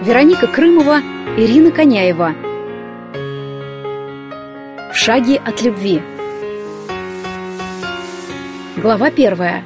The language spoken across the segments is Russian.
Вероника Крымова, Ирина Коняева. В шаге от любви. Глава 1.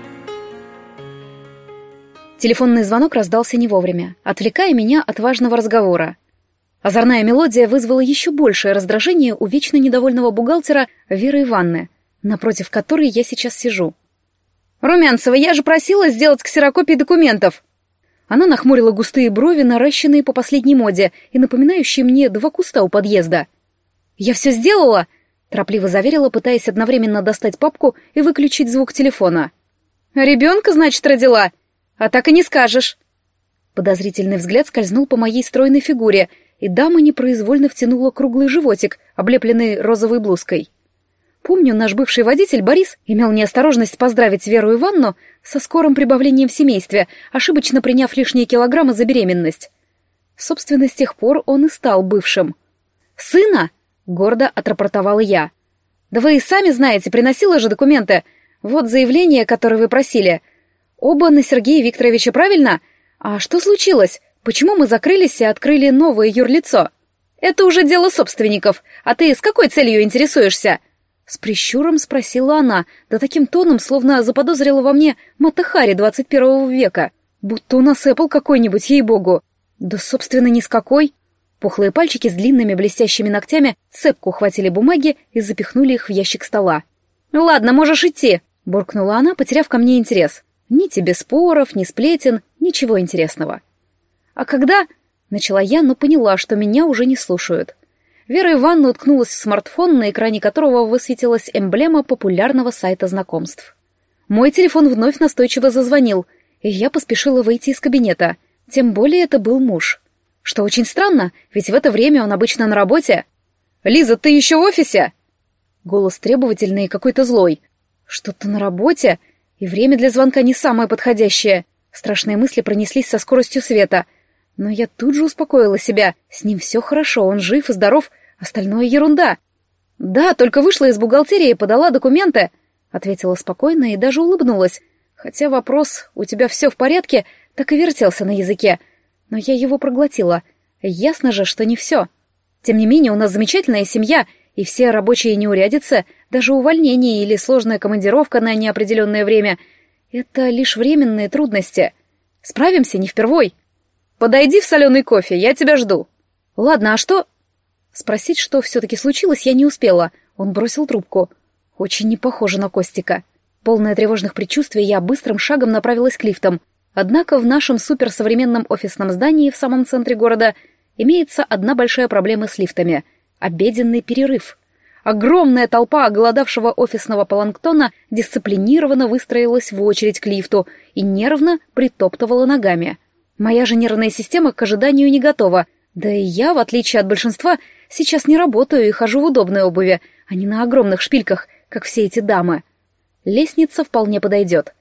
Телефонный звонок раздался не вовремя, отвлекая меня от важного разговора. Озорная мелодия вызвала еще большее раздражение у вечно недовольного бухгалтера Веры Ивановны, напротив которой я сейчас сижу. «Румянцева, я же просила сделать ксерокопии документов!» Она нахмурила густые брови, наращенные по последней моде и напоминающие мне 2 куста у подъезда. «Я все сделала!» — торопливо заверила, пытаясь одновременно достать папку и выключить звук телефона. «Ребенка, значит, родила? А так и не скажешь!» Подозрительный взгляд скользнул по моей стройной фигуре, и дама непроизвольно втянула круглый животик, облепленный розовой блузкой. Помню, наш бывший водитель Борис имел неосторожность поздравить Веру Ивановну со скорым прибавлением в семействе, ошибочно приняв лишние килограммы за беременность. Собственно, с тех пор он и стал бывшим. «Сына?» — гордо отрапортовала я. «Да вы и сами знаете, приносила же документы. Вот заявление, которое вы просили. Оба на Сергея Викторовича, правильно? А что случилось? Почему мы закрылись и открыли новое юрлицо? Это уже дело собственников. А ты с какой целью интересуешься?» С прищуром спросила она, да таким тоном, словно заподозрила во мне Мата Хари 21 века. Будто у нас Apple какой-нибудь, ей-богу. Да, собственно, ни с какой. Пухлые пальчики с длинными блестящими ногтями цепко ухватили бумаги и запихнули их в ящик стола. «Ладно, можешь идти», — буркнула она, потеряв ко мне интерес. Ни тебе споров, ни сплетен, ничего интересного. «А когда...» — начала я, но поняла, что меня уже не слушают. Вера Ивановна уткнулась в смартфон, на экране которого высветилась эмблема популярного сайта знакомств. Мой телефон вновь настойчиво зазвонил, и я поспешила выйти из кабинета. Тем более это был муж. Что очень странно, ведь в это время он обычно на работе. «Лиза, ты еще в офисе?» Голос требовательный и какой-то злой. «Что-то на работе? И время для звонка не самое подходящее». Страшные мысли пронеслись со скоростью света. Но я тут же успокоила себя. С ним все хорошо, он жив и здоров, остальное ерунда. «Да, только вышла из бухгалтерии и подала документы», — ответила спокойно и даже улыбнулась. Хотя вопрос «у тебя все в порядке?» так и вертелся на языке. Но я его проглотила. Ясно же, что не все. Тем не менее, у нас замечательная семья, и все рабочие неурядицы, даже увольнение или сложная командировка на неопределенное время — это лишь временные трудности. Справимся не впервой. «Подойди в соленый кофе, я тебя жду». «Ладно, а что...» Спросить, что все-таки случилось, я не успела. Он бросил трубку. Очень не похоже на Костика. Полная тревожных предчувствий, я быстрым шагом направилась к лифтам. Однако в нашем суперсовременном офисном здании в самом центре города имеется одна большая проблема с лифтами — обеденный перерыв. Огромная толпа оголодавшего офисного планктона дисциплинированно выстроилась в очередь к лифту и нервно притоптывала ногами. Моя же нервная система к ожиданию не готова. Да и я, в отличие от большинства, сейчас не работаю и хожу в удобной обуви, а не на огромных шпильках, как все эти дамы. Лестница вполне подойдет.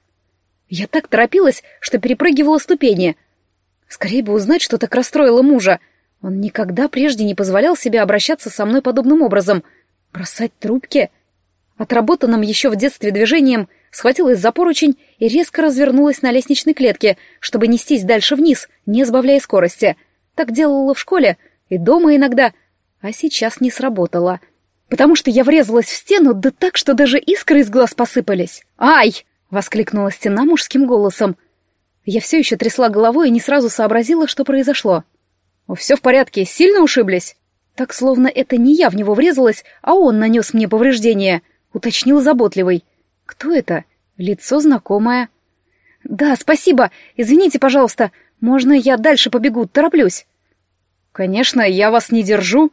Я так торопилась, что перепрыгивала ступени. Скорее бы узнать, что так расстроило мужа. Он никогда прежде не позволял себе обращаться со мной подобным образом. Бросать трубки? Отработанным еще в детстве движением схватилась за поручень и резко развернулась на лестничной клетке, чтобы нестись дальше вниз, не сбавляя скорости. Так делала в школе и дома иногда, а сейчас не сработало. Потому что я врезалась в стену, да так, что даже искры из глаз посыпались. «Ай!» — воскликнула стена мужским голосом. Я все еще трясла головой и не сразу сообразила, что произошло. «Все в порядке, сильно ушиблись?» Так, словно это не я в него врезалась, а он нанес мне повреждение, уточнил заботливый. «Кто это? Лицо знакомое». «Да, спасибо. Извините, пожалуйста. Можно я дальше побегу? Тороплюсь». «Конечно, я вас не держу».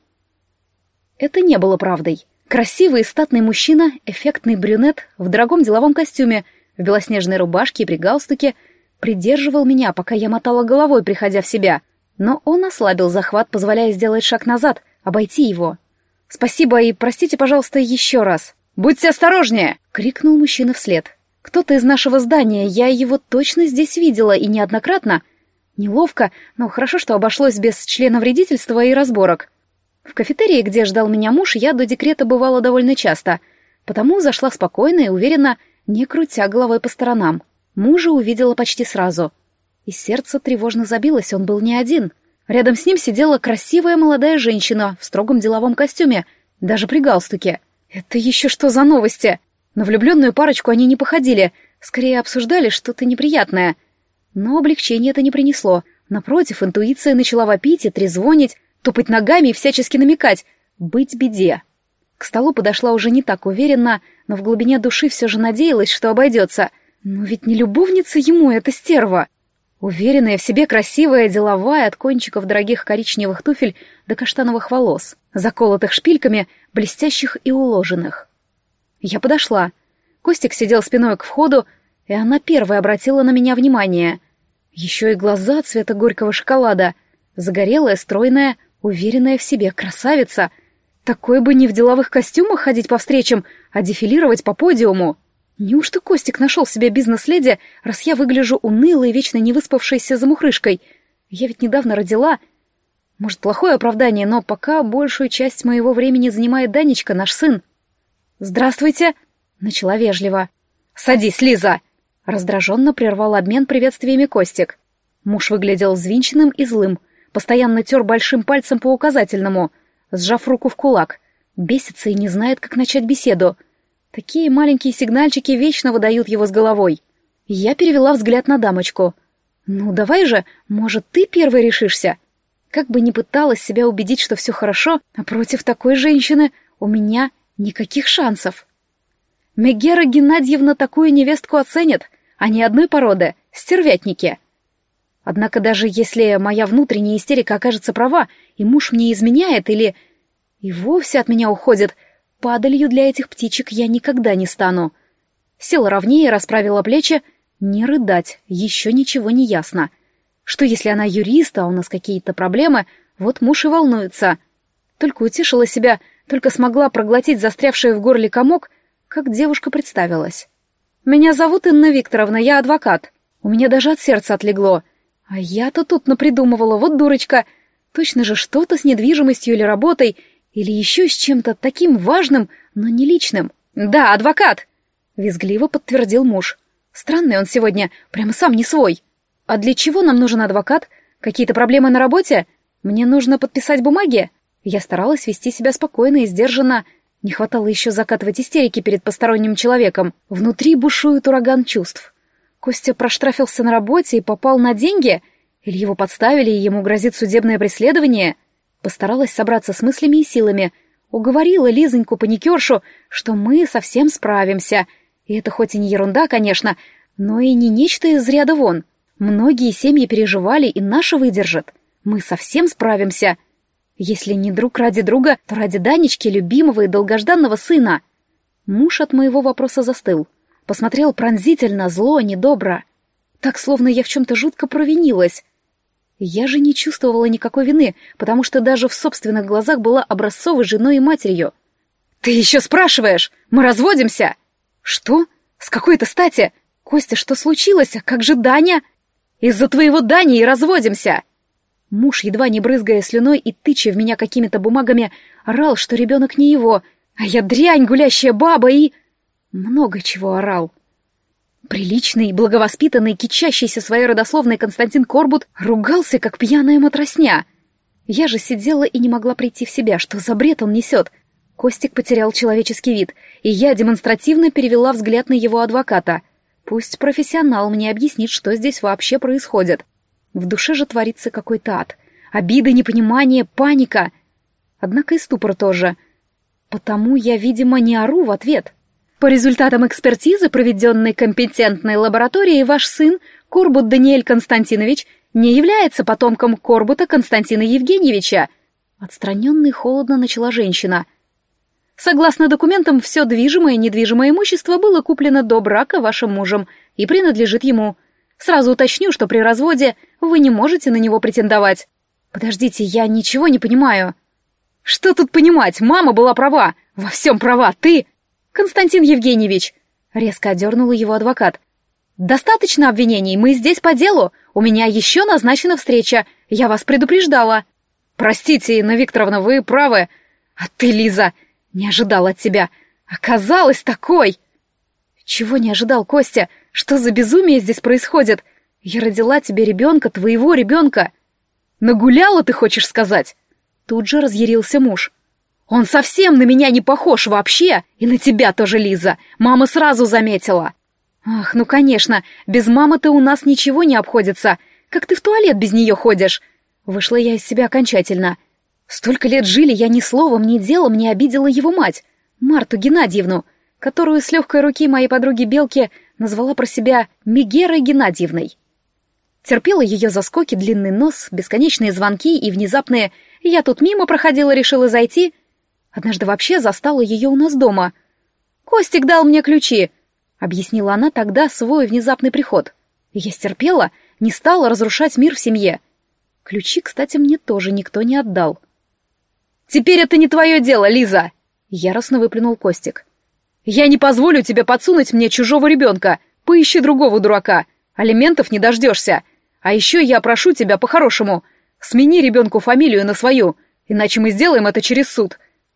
Это не было правдой. Красивый и статный мужчина, эффектный брюнет в дорогом деловом костюме, в белоснежной рубашке и при галстуке, придерживал меня, пока я мотала головой, приходя в себя. Но он ослабил захват, позволяя сделать шаг назад, обойти его. «Спасибо и простите, пожалуйста, еще раз». «Будьте осторожнее!» — крикнул мужчина вслед. «Кто-то из нашего здания, я его точно здесь видела и неоднократно. Неловко, но хорошо, что обошлось без членовредительства и разборок. В кафетерии, где ждал меня муж, я до декрета бывала довольно часто, потому зашла спокойно и уверенно, не крутя головой по сторонам. Мужа увидела почти сразу. И сердце тревожно забилось, он был не один. Рядом с ним сидела красивая молодая женщина в строгом деловом костюме, даже при галстуке. Это еще что за новости? На влюбленную парочку они не походили, скорее обсуждали что-то неприятное. Но облегчения это не принесло. Напротив, интуиция начала вопить и трезвонить, топать ногами и всячески намекать «быть беде». К столу подошла уже не так уверенно, но в глубине души все же надеялась, что обойдется. Но ведь не любовница ему эта стерва. Уверенная в себе, красивая, деловая, от кончиков дорогих коричневых туфель до каштановых волос, заколотых шпильками, блестящих и уложенных. Я подошла. Костик сидел спиной к входу, и она первой обратила на меня внимание. Еще и глаза цвета горького шоколада. Загорелая, стройная, уверенная в себе красавица. Такой бы не в деловых костюмах ходить по встречам, а дефилировать по подиуму. Неужто Костик нашел себе бизнес-леди, раз я выгляжу унылой и вечно невыспавшейся замухрышкой? Я ведь недавно родила. Может, плохое оправдание, но пока большую часть моего времени занимает Данечка, наш сын. «Здравствуйте», — начала вежливо. «Садись, Лиза!» — раздраженно прервал обмен приветствиями Костик. Муж выглядел взвинченным и злым, постоянно тер большим пальцем по указательному, сжав руку в кулак. Бесится и не знает, как начать беседу. Такие маленькие сигнальчики вечно выдают его с головой. Я перевела взгляд на дамочку. «Ну, давай же, может, ты первой решишься?» Как бы ни пыталась себя убедить, что все хорошо, а против такой женщины у меня никаких шансов. Мегера Геннадьевна такую невестку оценит, а не одной породы, стервятники. Однако даже если моя внутренняя истерика окажется права, и муж мне изменяет или и вовсе от меня уходит, падалью для этих птичек я никогда не стану. Села ровнее, расправила плечи. Не рыдать, еще ничего не ясно. Что если она юрист, а у нас какие-то проблемы, вот муж и волнуется. Только утешила себя, только смогла проглотить застрявший в горле комок, как девушка представилась. «Меня зовут Инна Викторовна, я адвокат. У меня даже от сердца отлегло. А я-то тут напридумывала, вот дурочка. Точно же что-то с недвижимостью или работой, или еще с чем-то таким важным, но не личным. Да, адвокат!» — визгливо подтвердил муж. «Странный он сегодня, прямо сам не свой. А для чего нам нужен адвокат? Какие-то проблемы на работе? Мне нужно подписать бумаги?» Я старалась вести себя спокойно и сдержанно. Не хватало еще закатывать истерики перед посторонним человеком. Внутри бушует ураган чувств. Костя проштрафился на работе и попал на деньги? Или его подставили, и ему грозит судебное преследование? Постаралась собраться с мыслями и силами. Уговорила Лизоньку-паникершу, что мы совсем справимся. И это хоть и не ерунда, конечно, но и не нечто из ряда вон. Многие семьи переживали, и наша выдержит. Мы совсем справимся. Если не друг ради друга, то ради Данечки, любимого и долгожданного сына. Муж от моего вопроса застыл. Посмотрел пронзительно, зло, недобро. Так, словно я в чем-то жутко провинилась. Я же не чувствовала никакой вины, потому что даже в собственных глазах была образцовой женой и матерью. «Ты еще спрашиваешь? Мы разводимся!» «Что? С какой-то стати? Костя, что случилось? А как же Даня?» «Из-за твоего Дани и разводимся!» Муж, едва не брызгая слюной и тыча в меня какими-то бумагами, орал, что ребенок не его, а я дрянь, гулящая баба и... Много чего орал. Приличный, благовоспитанный, кичащийся своей родословной Константин Корбут ругался, как пьяная матросня. Я же сидела и не могла прийти в себя, что за бред он несет. Костик потерял человеческий вид, и я демонстративно перевела взгляд на его адвоката. Пусть профессионал мне объяснит, что здесь вообще происходит. В душе же творится какой-то ад. Обида, непонимание, паника. Однако и ступор тоже. Потому я, видимо, не ору в ответ. По результатам экспертизы, проведенной компетентной лабораторией, ваш сын, Корбут Даниэль Константинович, не является потомком Корбута Константина Евгеньевича. Отстраненно и холодно начала женщина. Согласно документам, все движимое и недвижимое имущество было куплено до брака вашим мужем и принадлежит ему. Сразу уточню, что при разводе вы не можете на него претендовать. Подождите, я ничего не понимаю. Что тут понимать? Мама была права. Во всем права. Ты... Константин Евгеньевич. Резко одернула его адвокат. Достаточно обвинений. Мы здесь по делу. У меня еще назначена встреча. Я вас предупреждала. Простите, Инна Викторовна, вы правы. А ты, Лиза, не ожидал от тебя. Оказалась такой. Чего не ожидал, Костя? Что за безумие здесь происходит? Я родила тебе ребенка, твоего ребенка. Нагуляла, ты хочешь сказать? Тут же разъярился муж. Он совсем на меня не похож вообще, и на тебя тоже, Лиза. Мама сразу заметила. Ах, ну конечно, без мамы-то у нас ничего не обходится. Как ты в туалет без нее ходишь? Вышла я из себя окончательно. Столько лет жили, я ни словом, ни делом не обидела его мать, Марту Геннадьевну, которую с легкой руки моей подруги Белки назвала про себя Мегерой Геннадьевной. Терпела ее заскоки, длинный нос, бесконечные звонки и внезапные «я тут мимо проходила, решила зайти». Однажды вообще застала ее у нас дома. «Костик дал мне ключи», — объяснила она тогда свой внезапный приход. Я стерпела, не стала разрушать мир в семье. Ключи, кстати, мне тоже никто не отдал. «Теперь это не твое дело, Лиза!» — яростно выплюнул Костик. «Я не позволю тебе подсунуть мне чужого ребенка. Поищи другого дурака. Алиментов не дождешься. А еще я прошу тебя по-хорошему. Смени ребенку фамилию на свою, иначе мы сделаем это через суд.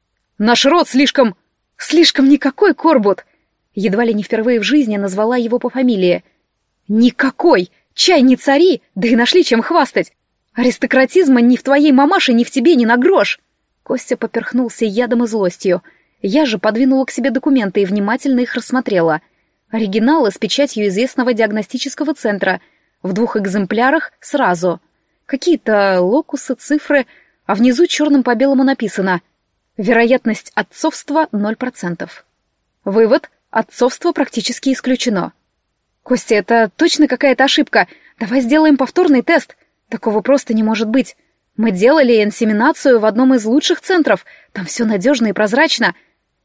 Наш род слишком никакой, Корбут!» Едва ли не впервые в жизни назвала его по фамилии. «Никакой! Чай не цари, да и нашли чем хвастать! Аристократизма ни в твоей мамаше, ни в тебе, ни на грош!» Костя поперхнулся ядом и злостью. Я же подвинула к себе документы и внимательно их рассмотрела. Оригиналы с печатью известного диагностического центра. В 2 экземплярах сразу. Какие-то локусы, цифры, а внизу черным по белому написано «Вероятность отцовства 0%. Вывод: отцовство практически исключено». «Костя, это точно какая-то ошибка. Давай сделаем повторный тест. Такого просто не может быть. Мы делали инсеминацию в одном из лучших центров. Там все надежно и прозрачно.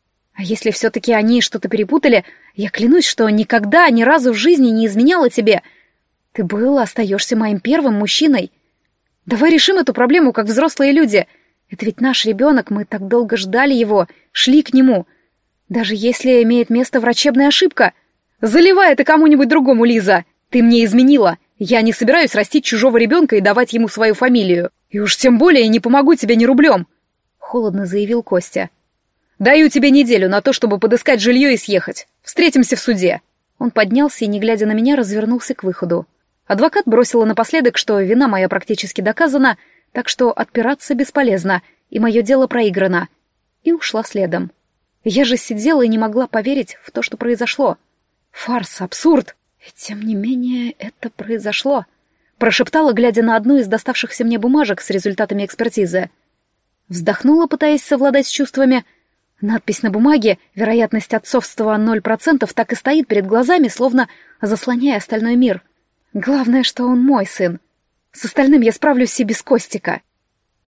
А если все-таки они что-то перепутали, я клянусь, что никогда, ни разу в жизни не изменяла тебе. Ты был, остаешься моим первым мужчиной. Давай решим эту проблему, как взрослые люди. Это ведь наш ребенок, мы так долго ждали его, шли к нему. Даже если имеет место врачебная ошибка. Заливай это кому-нибудь другому, Лиза. Ты мне изменила. Я не собираюсь растить чужого ребенка и давать ему свою фамилию. И уж тем более не помогу тебе ни рублем. Холодно заявил Костя. Даю тебе неделю на то, чтобы подыскать жилье и съехать. Встретимся в суде. Он поднялся и, не глядя на меня, развернулся к выходу. Адвокат бросила напоследок, что вина моя практически доказана, так что отпираться бесполезно, и мое дело проиграно. И ушла следом. Я же сидела и не могла поверить в то, что произошло. Фарс, абсурд. И тем не менее это произошло. Прошептала, глядя на одну из доставшихся мне бумажек с результатами экспертизы. Вздохнула, пытаясь совладать с чувствами. Надпись на бумаге «Вероятность отцовства 0%» так и стоит перед глазами, словно заслоняя остальной мир. Главное, что он мой сын. С остальным я справлюсь и без Костика.